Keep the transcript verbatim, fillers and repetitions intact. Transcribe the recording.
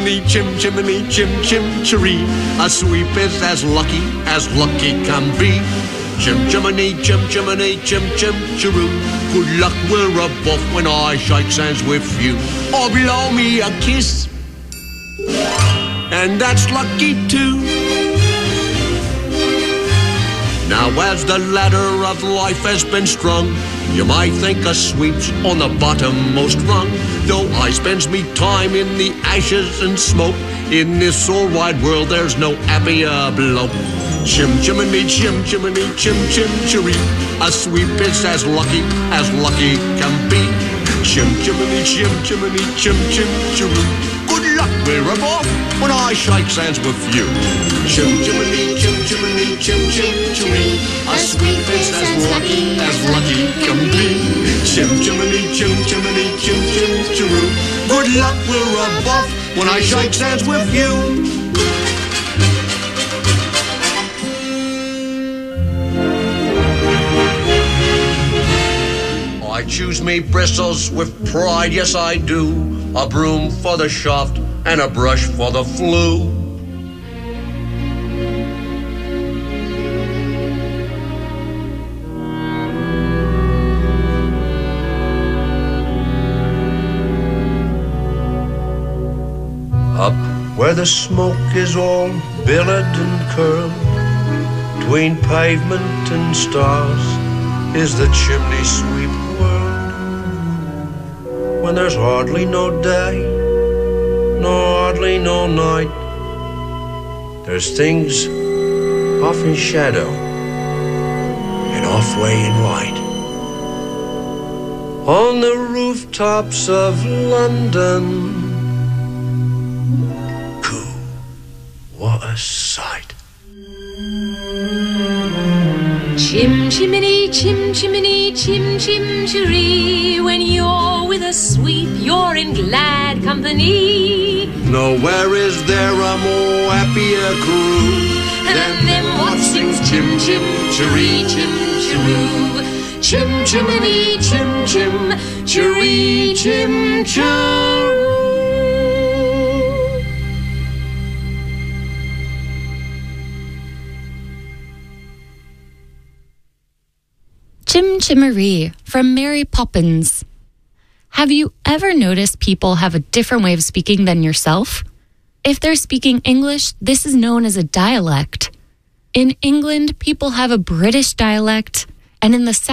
chimney, chim, chimney, chim, chim, chiree. A sweep is as lucky as lucky can be. Chim, chimney, chim, chimney, chim, chim, chiroo. Good luck, we're above when I shake hands with you. Or blow me a kiss, and that's lucky too. Now as the ladder of life has been strung, you might think a sweep's on the bottommost rung. Though I spends me time in the ashes and smoke, in this all wide world there's no happier bloke. Chim chimney, chim chimney, chim chim chiree. A sweep is as lucky as lucky can be. Chim chimney, chim chimney, chim chim chiroo. Good luck, we're above when I shake hands with you. Chim chimney, chim chimney, chim chim chiree. A sweep is as lucky as lucky can be. Chim chimney, chim chimney, chim chim chiroo. Good luck, we're above when I shake hands with you. I choose me bristles with pride, yes I do. A broom for the shaft and a brush for the flue. Up where the smoke is all billored and curled, between pavement and stars is the chimney sweep world. When there's hardly no day, nor hardly no night, there's things off in shadow and off way in light. On the rooftops of London, cool, what a sight. Chim chimney, chim chimney, chim chim chiree. When you're with a sweep, you're in glad company. Nowhere is there a more happier crew than them what sings chim chim chiree, chim chiroo. Chim chimney, chim chim chiree, chim chiroo. Chim Chimmery from Mary Poppins. Have you ever noticed people have a different way of speaking than yourself? If they're speaking English, this is known as a dialect. In England, people have a British dialect, and in the South,